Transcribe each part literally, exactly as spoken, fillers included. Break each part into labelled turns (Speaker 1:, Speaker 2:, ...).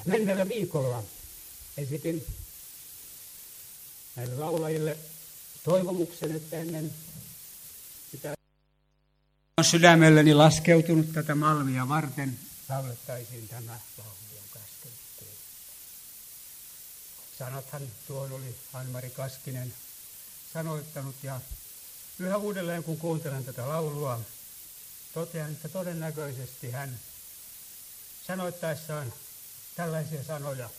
Speaker 1: Menneellä viikolla esitin näille laulajille toivomuksen, että ennen sitä on sydämelleni laskeutunut tätä malmia varten, laulettaisiin tämä laulu, jonka äsken kuulin. Sanathan tuon oli Anne-Mari Kaskinen sanoittanut, ja yhä uudelleen kun kuuntelen tätä laulua, totean, että todennäköisesti hän sanoittaessaan tällaisia sanoja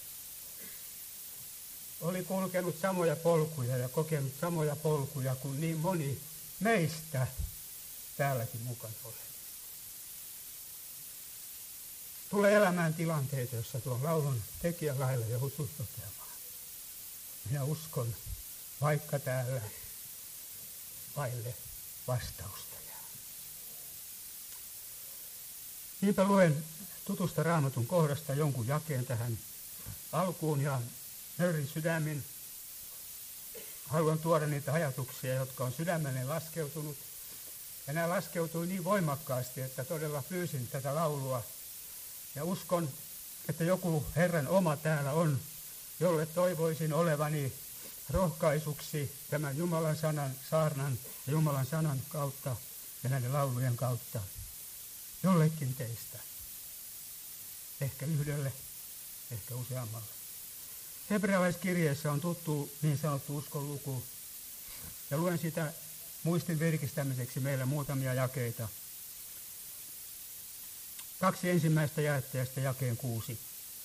Speaker 1: oli kulkenut samoja polkuja ja kokenut samoja polkuja kuin niin moni meistä täälläkin mukana olevia. Tulee elämään tilanteita, joissa tuon laulun tekijän lailla joutuu toteamaan. Minä uskon, vaikka täällä vaille vastausta jää. Niinpä luen tutusta Raamatun kohdasta jonkun jakeen tähän alkuun ja nöyrin sydämin haluan tuoda niitä ajatuksia, jotka on sydämeni laskeutunut. Ja nämä laskeutui niin voimakkaasti, että todella pyysin tätä laulua. Ja uskon, että joku Herran oma täällä on, jolle toivoisin olevani rohkaisuksi tämän Jumalan sanan, saarnan ja Jumalan sanan kautta ja näiden laulujen kautta. Jollekin teistä. Ehkä yhdelle, ehkä useammalle. Hebrealaiskirjeessä on tuttu niin sanottu uskon luku. Ja luen sitä muistin virkistämiseksi meille muutamia jakeita. Kaksi ensimmäistä jaettajasta jakeen kuusi.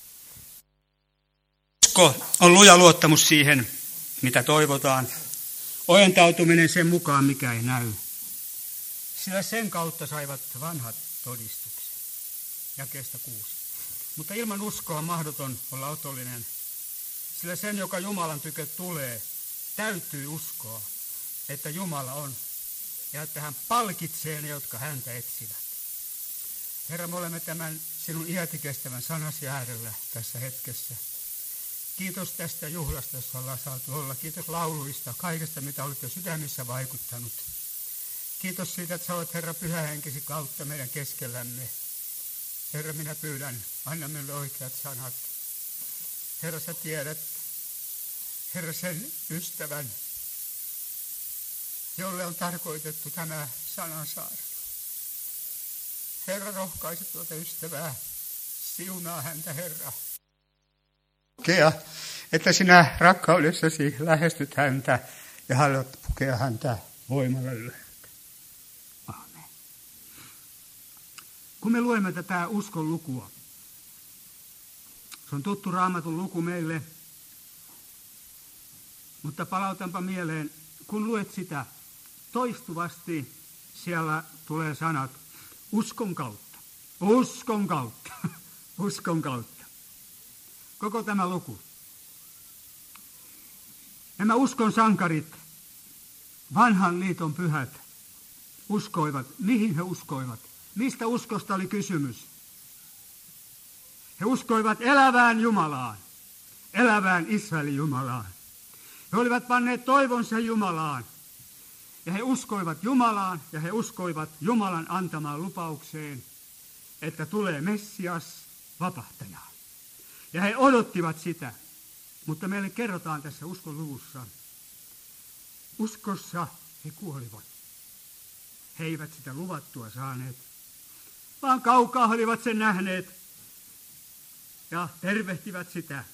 Speaker 1: Usko on luja luottamus siihen, mitä toivotaan. Ojentautuminen sen mukaan, mikä ei näy. Sillä sen kautta saivat vanhat todistuksen. Jakeesta kuusi. Mutta ilman uskoa on mahdoton olla otollinen. Sillä sen, joka Jumalan tykö tulee, täytyy uskoa, että Jumala on ja että hän palkitsee ne, jotka häntä etsivät. Herra, me olemme tämän sinun iätikestävän sanasi äärellä tässä hetkessä. Kiitos tästä juhlasta, jossa ollaan saatu olla. Kiitos lauluista, kaikesta, mitä olet jo sydämissä vaikuttanut. Kiitos siitä, että sä olet, Herra, pyhähenkesi kautta meidän keskellämme. Herra, minä pyydän, anna minulle oikeat sanat. Herra, sä tiedät, Herra, sen ystävän, jolle on tarkoitettu tämä sanansaarna. Herra, rohkaise tuota ystävää, siunaa häntä, Herra. Kea, että sinä rakkaudessasi lähestyt häntä ja haluat pukea häntä voimalla ylhäältä. Amen. Kun me luemme tätä uskon lukua, se on tuttu Raamatun luku meille, mutta palautanpa mieleen, kun luet sitä, toistuvasti siellä tulee sanat uskon kautta, uskon kautta, uskon kautta. Koko tämä luku. Nämä uskon sankarit, vanhan liiton pyhät, uskoivat. Mihin he uskoivat? Mistä uskosta oli kysymys? He uskoivat elävään Jumalaan, elävään Israelin Jumalaan. He olivat panneet toivonsa Jumalaan. Ja he uskoivat Jumalaan ja he uskoivat Jumalan antamaan lupaukseen, että tulee Messias, vapahtaja. Ja he odottivat sitä. Mutta meille kerrotaan tässä uskon luvussa. Uskossa he kuolivat. He eivät sitä luvattua saaneet, vaan kaukaa olivat sen nähneet ja tervehtivät sitä.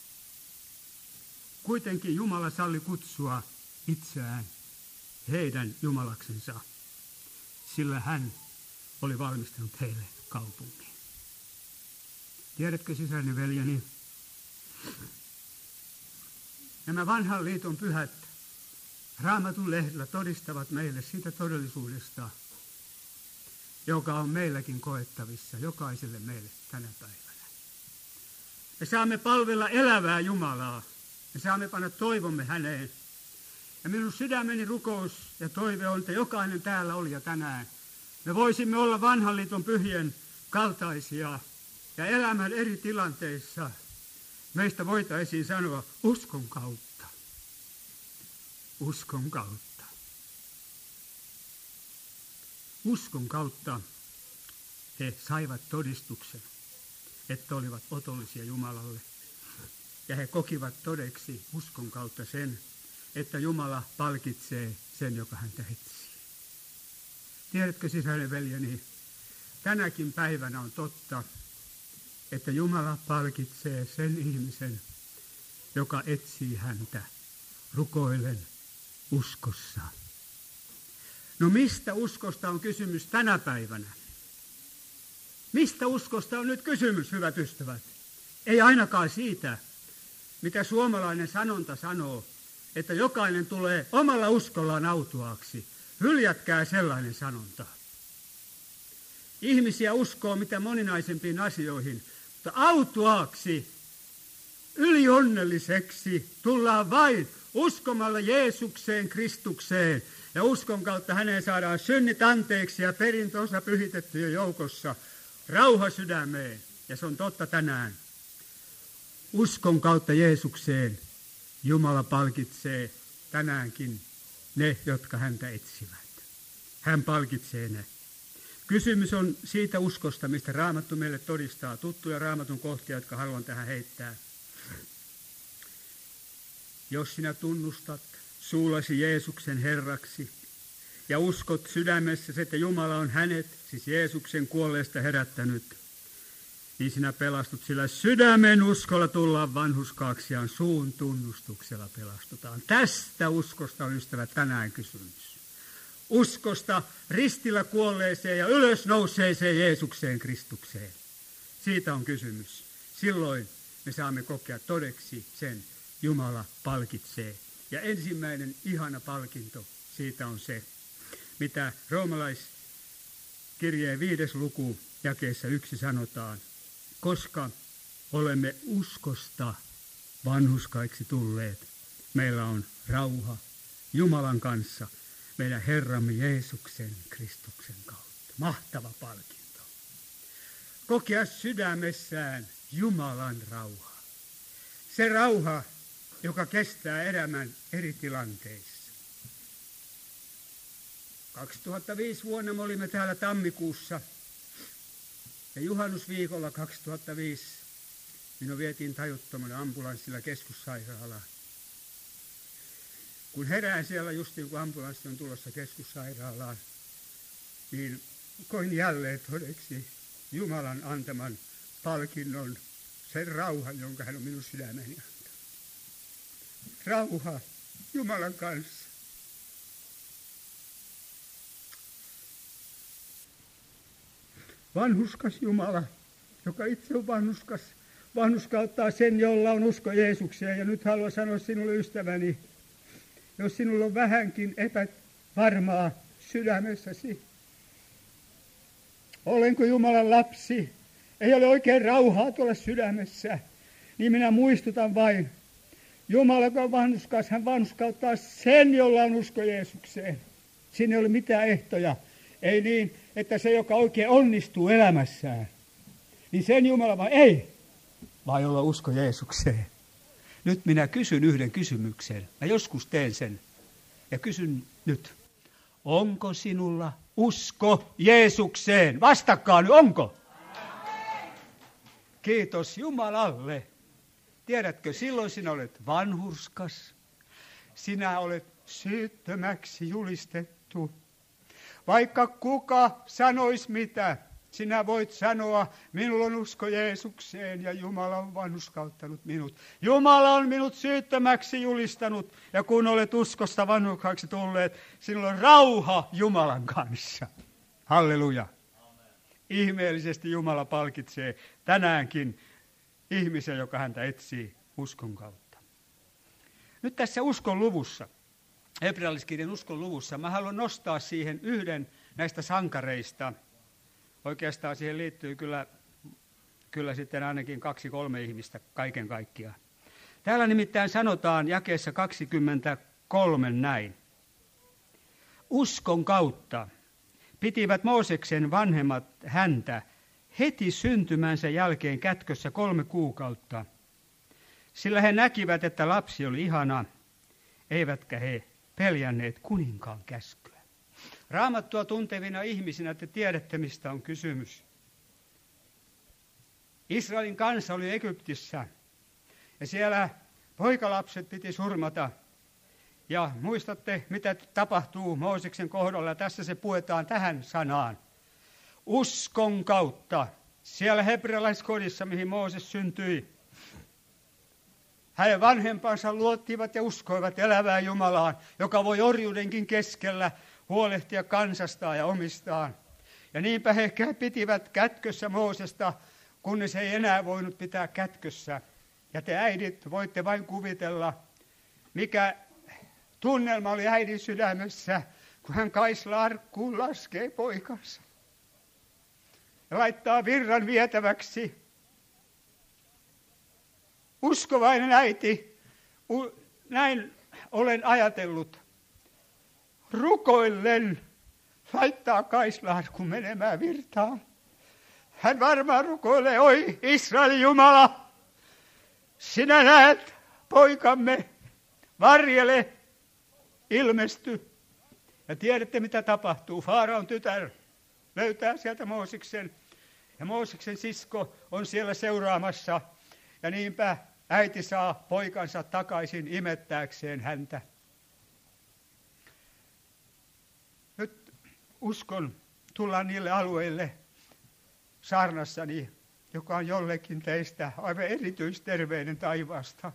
Speaker 1: Kuitenkin Jumala salli kutsua itseään heidän Jumalaksensa, sillä hän oli valmistanut heille kaupungin. Tiedätkö, sisäinen veljeni, nämä vanhan liiton pyhät Raamatun lehdellä todistavat meille siitä todellisuudesta, joka on meilläkin koettavissa, jokaiselle meille tänä päivänä. Me saamme palvella elävää Jumalaa, me saamme panna toivomme häneen. Ja minun sydämeni rukous ja toive on, että jokainen täällä oli ja tänään. Me voisimme olla vanhan liiton pyhien kaltaisia ja elämän eri tilanteissa meistä voitaisiin sanoa uskon kautta. Uskon kautta. Uskon kautta he saivat todistuksen. että olivat otollisia Jumalalle. Ja he kokivat todeksi uskon kautta sen, että Jumala palkitsee sen, joka häntä etsii. Tiedätkö, sisäinen veljeni, tänäkin päivänä on totta, että Jumala palkitsee sen ihmisen, joka etsii häntä rukoillen uskossa. No mistä uskosta on kysymys tänä päivänä? Mistä uskosta on nyt kysymys, hyvät ystävät? Ei ainakaan siitä, mitä suomalainen sanonta sanoo, että jokainen tulee omalla uskollaan autuaaksi. Hyljätkää sellainen sanonta. Ihmisiä uskoo mitä moninaisempiin asioihin, mutta autuaaksi, ylionnelliseksi tullaan vain uskomalla Jeesukseen, Kristukseen. Ja uskon kautta häneen saadaan synnit anteeksi ja perintöosa pyhitettyjen joukossa. Rauha sydämeen. Ja se on totta tänään. Uskon kautta Jeesukseen Jumala palkitsee tänäänkin ne, jotka häntä etsivät. Hän palkitsee ne. Kysymys on siitä uskosta, mistä Raamattu meille todistaa. Tuttuja Raamatun kohtia, jotka haluan tähän heittää. Jos sinä tunnustat suullasi Jeesuksen Herraksi ja uskot sydämessäsi, että Jumala on hänet, siis Jeesuksen kuolleesta herättänyt, niin sinä pelastut, sillä sydämen uskolla tullaan vanhurskaaksi ja suun tunnustuksella pelastutaan. Tästä uskosta on, ystävät, tänään kysymys. Uskosta ristillä kuolleeseen ja ylösnouseeseen Jeesukseen Kristukseen. Siitä on kysymys. Silloin me saamme kokea todeksi sen, Jumala palkitsee. Ja ensimmäinen ihana palkinto siitä on se, mitä roomalaiskirjeen viides luku jakeessa yksi sanotaan. Koska olemme uskosta vanhurskaiksi tulleet, meillä on rauha Jumalan kanssa, meidän Herramme Jeesuksen Kristuksen kautta. Mahtava palkinto. Kokea sydämessään Jumalan rauha. Se rauha, joka kestää elämän eri tilanteissa. kaksituhattaviisi vuonna me olimme täällä tammikuussa. Ja juhannusviikolla kaksituhattaviisi minua vietiin tajuttomana ambulanssilla keskussairaalaan. Kun herään siellä justiin, kun ambulanssi on tulossa keskussairaalaan, niin koin jälleen todeksi Jumalan antaman palkinnon, sen rauhan, jonka hän on minun sydämeni antanut. Rauha Jumalan kanssa. Vanhurskas Jumala, joka itse on vanhurskas, vanhurskauttaa sen, jolla on usko Jeesukseen. Ja nyt haluan sanoa sinulle, ystäväni, jos sinulla on vähänkin epävarmaa sydämessäsi, olenko Jumalan lapsi, ei ole oikein rauhaa tuolla sydämessä, niin minä muistutan vain, Jumala, joka on vanhurskas, hän vanhurskauttaa sen, jolla on usko Jeesukseen. Siinä ei ole mitään ehtoja. Ei niin, että se, joka oikein onnistuu elämässään, niin sen Jumala vai ei, vai olla usko Jeesukseen. Nyt minä kysyn yhden kysymyksen. Mä joskus teen sen. Ja kysyn nyt. Onko sinulla usko Jeesukseen? Vastakkaan nyt, onko? Kiitos Jumalalle. Tiedätkö, silloin sinä olet vanhurskas. Sinä olet syyttömäksi julistettu. Vaikka kuka sanoisi mitä, sinä voit sanoa, minulla on usko Jeesukseen ja Jumala on vanhurskauttanut minut. Jumala on minut syyttömäksi julistanut ja kun olet uskosta vanhurskaksi tulleet, sinulla on rauha Jumalan kanssa. Halleluja. Amen. Ihmeellisesti Jumala palkitsee tänäänkin ihmisen, joka häntä etsii uskon kautta. Nyt tässä uskon luvussa. Hebrealaiskirjan uskon luvussa. Mä haluan nostaa siihen yhden näistä sankareista. Oikeastaan siihen liittyy kyllä, kyllä sitten ainakin kaksi kolme ihmistä kaiken kaikkiaan. Täällä nimittäin sanotaan jakeessa kaksikymmentäkolme näin. Uskon kautta pitivät Mooseksen vanhemmat häntä heti syntymänsä jälkeen kätkössä kolme kuukautta, sillä he näkivät, että lapsi oli ihana, eivätkä he peljänneet kuninkaan käskyä. Raamattua tuntevina ihmisinä te tiedätte, mistä on kysymys. Israelin kansa oli Egyptissä ja siellä poikalapset piti surmata. Ja muistatte, mitä tapahtuu Mooseksen kohdalla. Tässä se puetaan tähän sanaan. Uskon kautta. Siellä hebrealaiskodissa, mihin Mooses syntyi, hänen vanhempansa luottivat ja uskoivat elävään Jumalaan, joka voi orjuudenkin keskellä huolehtia kansastaan ja omistaan. Ja niinpä he pitivät kätkössä Moosesta, kunnes ei enää voinut pitää kätkössä. Ja te äidit voitte vain kuvitella, mikä tunnelma oli äidin sydämessä, kun hän kaisla arkkuun laskee poikansa ja laittaa virran vietäväksi. Uskovainen äiti, näin olen ajatellut, rukoillen laittaa kaisla-arkun menemään virtaan. Hän varmaan rukoilee, oi Israelin Jumala, sinä näet poikamme, varjele, ilmesty. Ja tiedätte mitä tapahtuu, Faaraon tytär löytää sieltä Mooseksen ja Mooseksen sisko on siellä seuraamassa. Ja niinpä äiti saa poikansa takaisin imettääkseen häntä. Nyt uskon tulla niille alueille saarnassani, joka on jollekin teistä aivan erityisterveinen taivaasta.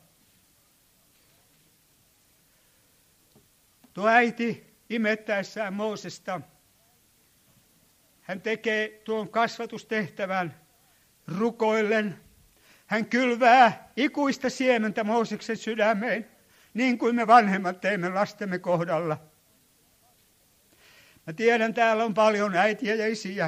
Speaker 1: Tuo äiti imettäessään Moosesta, hän tekee tuon kasvatustehtävän rukoillen. Hän kylvää ikuista siementä Mooseksen sydämeen, niin kuin me vanhemmat teemme lastemme kohdalla. Mä tiedän, täällä on paljon äitiä ja isiä.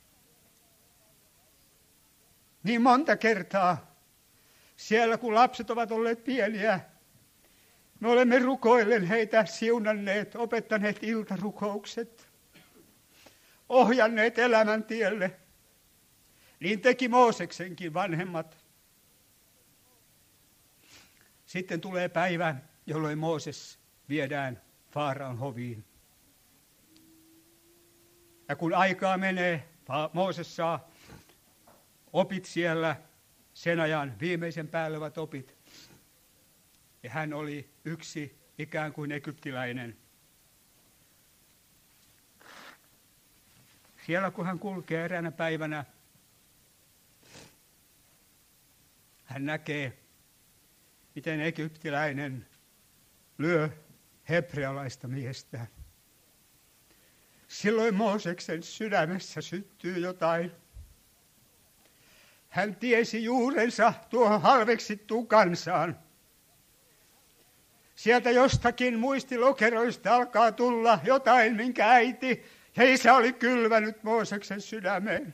Speaker 1: Niin monta kertaa siellä, kun lapset ovat olleet pieniä, me olemme rukoillen heitä siunanneet, opettaneet iltarukoukset, ohjanneet elämän tielle. Niin teki Mooseksenkin vanhemmat. Sitten tulee päivä, jolloin Mooses viedään Faaraon hoviin. Ja kun aikaa menee, Mooses saa opit siellä, sen ajan viimeisen päälle ovat opit. Ja hän oli yksi ikään kuin egyptiläinen. Siellä kun hän kulkee eräänä päivänä, hän näkee, miten egyptiläinen lyö hebrealaista miestä. Silloin Mooseksen sydämessä syttyy jotain. Hän tiesi juurensa tuohon halveksittuun kansaan. Sieltä jostakin muistilokeroista alkaa tulla jotain, minkä äiti ja isä oli kylvänyt Mooseksen sydämeen.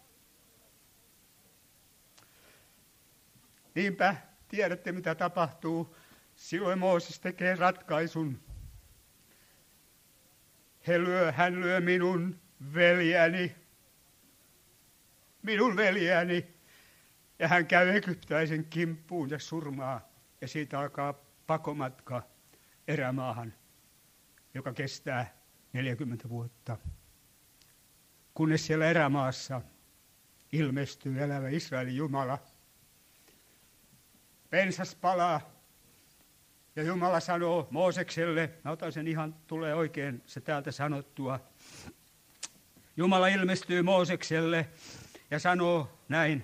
Speaker 1: Niinpä tiedätte, mitä tapahtuu. Silloin Mooses tekee ratkaisun. He lyö, hän lyö minun veljäni, minun veljäni, ja hän käy egyptiläisen kimppuun ja surmaa. Ja siitä alkaa pakomatka erämaahan, joka kestää neljäkymmentä vuotta. Kunnes siellä erämaassa ilmestyy elävä Israelin Jumala. Pensas palaa ja Jumala sanoo Moosekselle, mä otan sen ihan, tulee oikein se täältä sanottua. Jumala ilmestyy Moosekselle ja sanoo näin.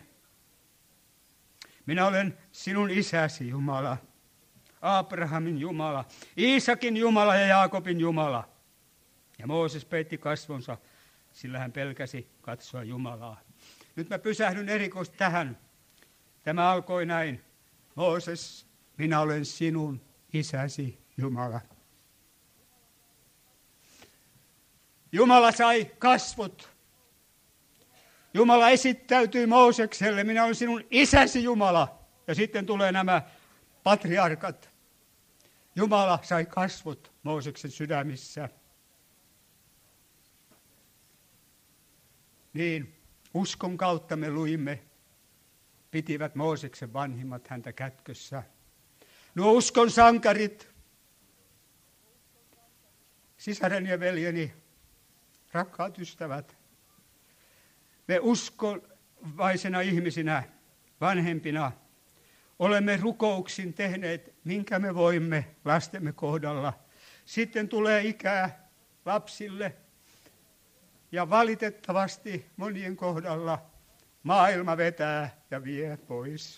Speaker 1: Minä olen sinun isäsi Jumala, Abrahamin Jumala, Iisakin Jumala ja Jaakobin Jumala. Ja Mooses peitti kasvonsa, sillä hän pelkäsi katsoa Jumalaa. Nyt mä pysähdyn erikoisesti tähän. Tämä alkoi näin. Mooses, minä olen sinun isäsi Jumala. Jumala sai kasvot. Jumala esittäytyi Moosekselle, minä olen sinun isäsi Jumala. Ja sitten tulee nämä patriarkat. Jumala sai kasvot Mooseksen sydämissä. Niin, uskon kautta me luimme, pitivät Mooseksen vanhimmat häntä kätkössä. Nuo uskon sankarit, sisareni ja veljeni, rakkaat ystävät, me uskovaisena ihmisinä vanhempina olemme rukouksin tehneet, minkä me voimme lastemme kohdalla. Sitten tulee ikää lapsille ja valitettavasti monien kohdalla maailma vetää ja vie pois.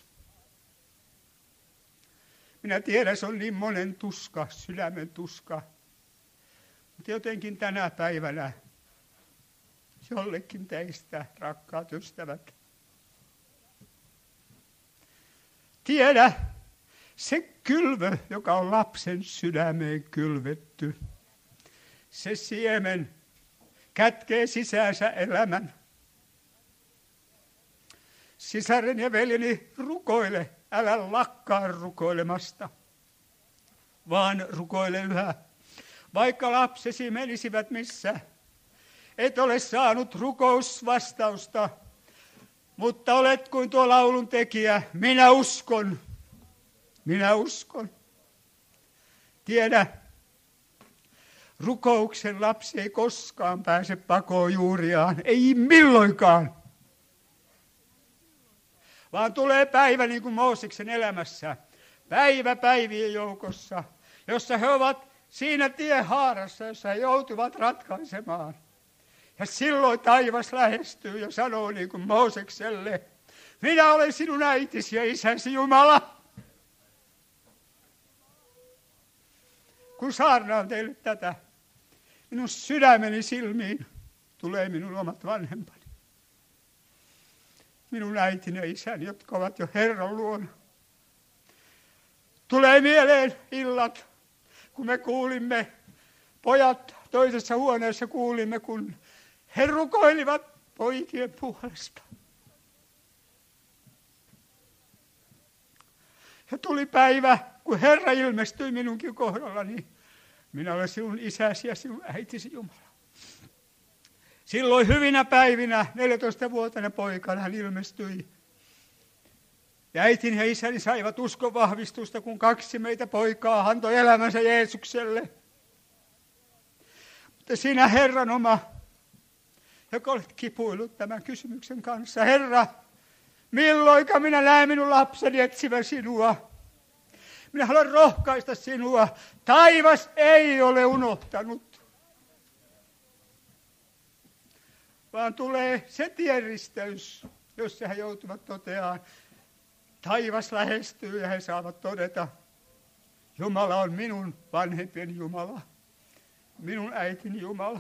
Speaker 1: Minä tiedän, se on niin monen tuska, sydämen tuska. Mutta jotenkin tänä päivänä jollekin teistä, rakkaat ystävät, tiedä se kylvö, joka on lapsen sydämeen kylvetty. Se siemen kätkee sisäänsä elämän. Sisaren ja veljeni, rukoile, älä lakkaa rukoilemasta, vaan rukoile yhä. Vaikka lapsesi menisivät missä, et ole saanut rukousvastausta, mutta olet kuin tuo laulun tekijä, minä uskon, minä uskon. Tiedä, rukouksen lapsi ei koskaan pääse pakoon juuriaan, ei milloinkaan. Vaan tulee päivä niin kuin Mooseksen elämässä, päivä päivien joukossa, jossa he ovat siinä tiehaarassa, jossa he joutuvat ratkaisemaan. Ja silloin taivas lähestyy ja sanoo niin kuin Moosekselle, minä olen sinun äitisi ja isäsi Jumala. Kun saarnaan teille tätä, minun sydämeni silmiin tulee minun omat vanhempani. Minun äitini ja isäni, jotka ovat jo Herran luona. Tulee mieleen illat, kun me kuulimme, pojat toisessa huoneessa kuulimme, kun he rukoilivat poikien puolesta. Ja tuli päivä, kun Herra ilmestyi minunkin kohdallani. Minä olen sinun isäsi ja sinun äitisi Jumala. Silloin hyvinä päivinä, neljätoistavuotiaana poikana hän ilmestyi. Ja äitini ja isäni saivat uskon vahvistusta, kun kaksi meitä poikaa antoi elämänsä Jeesukselle. Mutta sinä Herran oma, joka olet kipuillut tämän kysymyksen kanssa. Herra, milloinka minä näen minun lapseni etsivän sinua? Minä haluan rohkaista sinua. Taivas ei ole unohtanut. Vaan tulee se tienristeys, jossa he joutuvat toteamaan. Taivas lähestyy ja he saavat todeta, Jumala on minun vanhempien Jumala, minun äitini Jumala.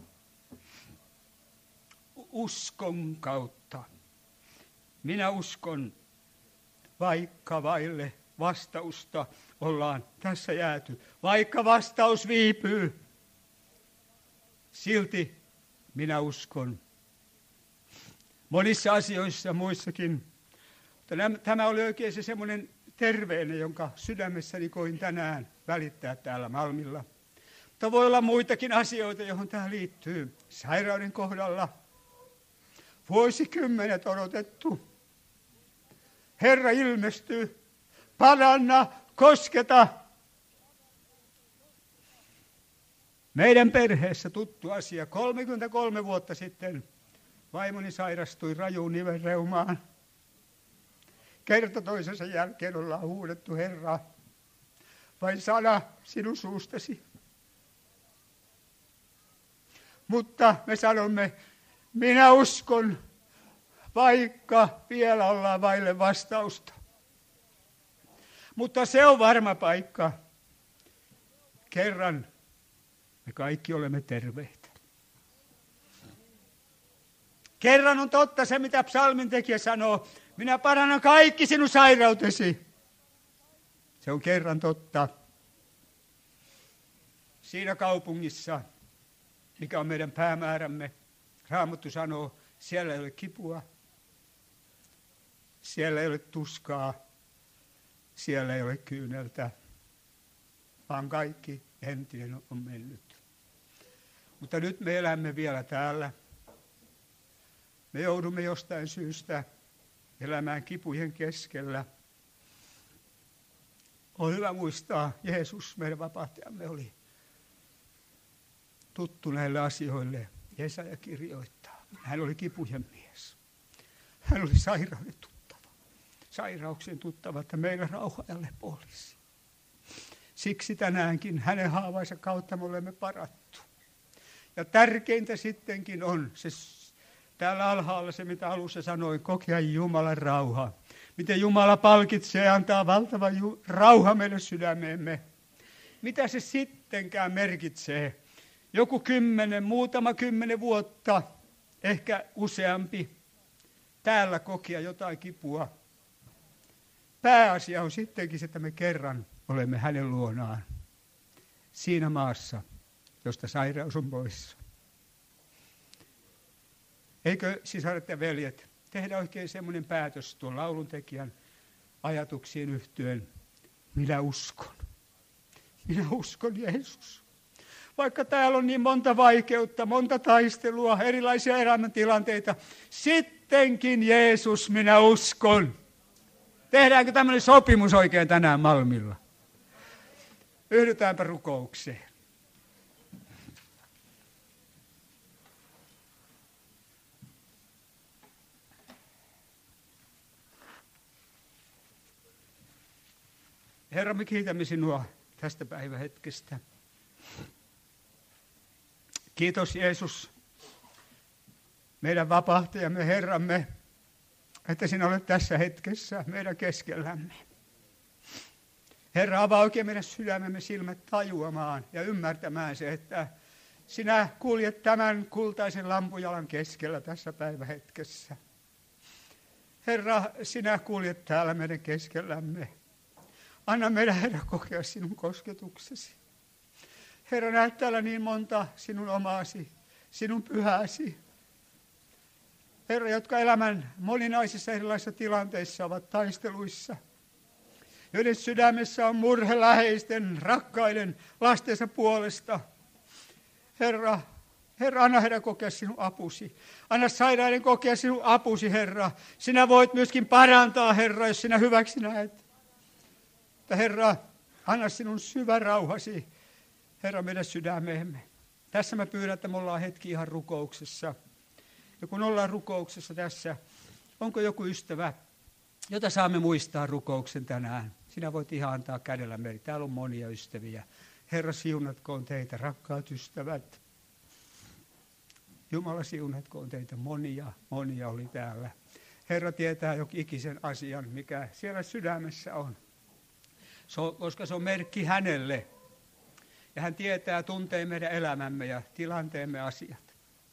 Speaker 1: Uskon kautta. Minä uskon, vaikka vaille vastausta ollaan tässä jääty. Vaikka vastaus viipyy, silti minä uskon. Monissa asioissa muissakin. Tämä oli oikein se semmoinen terveinen, jonka sydämessäni koin tänään välittää täällä Malmilla. Mutta voi olla muitakin asioita, johon tämä liittyy. Sairauden kohdalla. Vuosikymmenet odotettu. Herra ilmestyy. Paranna, kosketa. Meidän perheessä tuttu asia. kolmekymmentäkolme vuotta sitten vaimoni sairastui rajuun nivelreumaan. Kerta toisensa jälkeen ollaan huudettu, Herra, vain sana sinun suustasi. Mutta me sanomme, minä uskon, vaikka vielä ollaan vaille vastausta. Mutta se on varma paikka. Kerran me kaikki olemme terveitä. Kerran on totta se, mitä psalmintekijä sanoo. Minä parannan kaikki sinun sairautesi. Se on kerran totta. Siinä kaupungissa, mikä on meidän päämäärämme, Raamattu sanoo, siellä ei ole kipua, siellä ei ole tuskaa, siellä ei ole kyyneltä, vaan kaikki entinen on mennyt. Mutta nyt me elämme vielä täällä. Me joudumme jostain syystä elämään kipujen keskellä. On hyvä muistaa, Jeesus, meidän vapahtajamme, oli tuttu näille asioille. Jesaja kirjoittaa. Hän oli kipujen mies. Hän oli sairauden tuttava. sairauksien tuttava, että meillä rauha ja lepo olisi. Siksi tänäänkin hänen haavaansa kautta me olemme parattu. Ja tärkeintä sittenkin on se täällä alhaalla se, mitä alussa sanoin, kokea Jumalan rauha. Miten Jumala palkitsee ja antaa valtava ju- rauha meille sydämeemme. Mitä se sittenkään merkitsee? Joku kymmenen, muutama kymmenen vuotta, ehkä useampi, täällä kokea jotain kipua. Pääasia on sittenkin se, että me kerran olemme hänen luonaan. Siinä maassa, josta sairaus on poissa. Eikö sisaret ja veljet, tehdä oikein semmoinen päätös tuon lauluntekijän ajatuksiin yhtyen. Minä uskon. Minä uskon Jeesus. Vaikka täällä on niin monta vaikeutta, monta taistelua, erilaisia elämäntilanteita, sittenkin Jeesus, minä uskon. Tehdäänkö tämmöinen sopimus oikein tänään Malmilla? Yhdytäänpä rukoukseen. Herra, me kiitämme sinua tästä päivähetkestä. Kiitos Jeesus, meidän vapahtajamme, Herramme, että sinä olet tässä hetkessä meidän keskellämme. Herra, avaa oikein meidän sydämemme silmät tajuamaan ja ymmärtämään se, että sinä kuljet tämän kultaisen lampujalan keskellä tässä päivähetkessä. Herra, sinä kuljet täällä meidän keskellämme. Anna meidän, Herra, kokea sinun kosketuksesi. Herra, näet täällä niin monta sinun omaasi, sinun pyhäsi. Herra, jotka elämän moninaisissa erilaisissa tilanteissa ovat taisteluissa, joiden sydämessä on murhe läheisten, rakkaiden, lastensa puolesta. Herra, Herra, anna heidän kokea sinun apusi. Anna sairaiden kokea sinun apusi, Herra. Sinä voit myöskin parantaa, Herra, jos sinä hyväksi näet. Mutta Herra, anna sinun syvä rauhasi, Herra, meidän sydämeemme. Tässä mä pyydän, että me ollaan hetki ihan rukouksessa. Ja kun ollaan rukouksessa tässä, onko joku ystävä, jota saamme muistaa rukouksen tänään? Sinä voit ihan antaa kädellä meille. Täällä on monia ystäviä. Herra, siunatkoon teitä, rakkaat ystävät. Jumala, siunatkoon teitä. Monia, monia oli täällä. Herra tietää jokin ikisen asian, mikä siellä sydämessä on. Se on, koska se on merkki hänelle. Ja hän tietää, tuntee meidän elämämme ja tilanteemme asiat.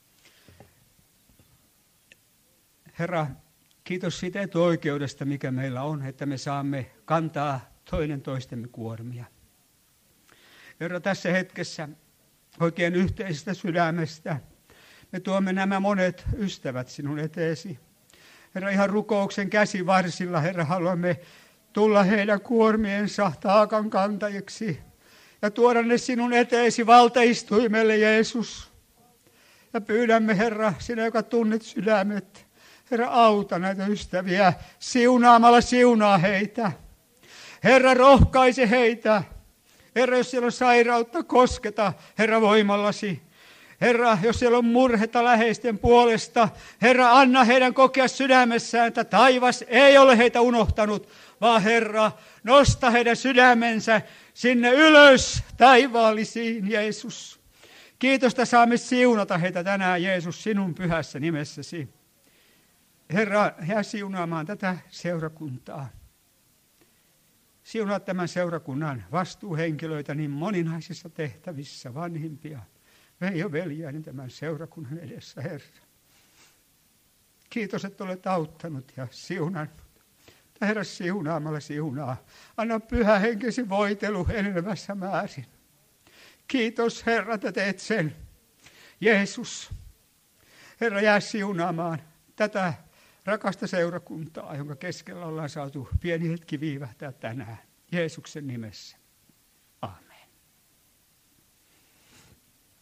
Speaker 1: Herra, kiitos siitä etuoikeudesta, mikä meillä on, että me saamme kantaa toinen toistemme kuormia. Herra, tässä hetkessä oikein yhteisestä sydämestä me tuomme nämä monet ystävät sinun eteesi. Herra, ihan rukouksen käsivarsilla, Herra, haluamme tulla heidän kuormiensa taakan kantajiksi ja tuoda ne sinun eteesi valtaistuimelle, Jeesus. Ja pyydämme, Herra, sinä, joka tunnet sydämet, Herra, auta näitä ystäviä siunaamalla, siunaa heitä. Herra, rohkaise heitä. Herra, jos siellä on sairautta, kosketa, Herra, voimallasi. Herra, jos siellä on murhetta läheisten puolesta, Herra, anna heidän kokea sydämessään, että taivas ei ole heitä unohtanut, vaan Herra, nosta heidän sydämensä sinne ylös taivaallisiin, Jeesus. Kiitos, että saamme siunata heitä tänään, Jeesus, sinun pyhässä nimessäsi. Herra, jää siunaamaan tätä seurakuntaa. Siunaa tämän seurakunnan vastuuhenkilöitä niin moninaisissa tehtävissä, vanhimpia. Veijo Veljainen tämän seurakunnan edessä, Herra. Kiitos, että olet auttanut ja siunannut. Herra, siunaamalla siunaa. Anna pyhä henkesi voitelu enenevässä määrin. Kiitos, Herra, että teet sen. Jeesus, Herra, jää siunaamaan tätä rakasta seurakuntaa, jonka keskellä ollaan saatu pieni hetki viivähtää tänään. Jeesuksen nimessä.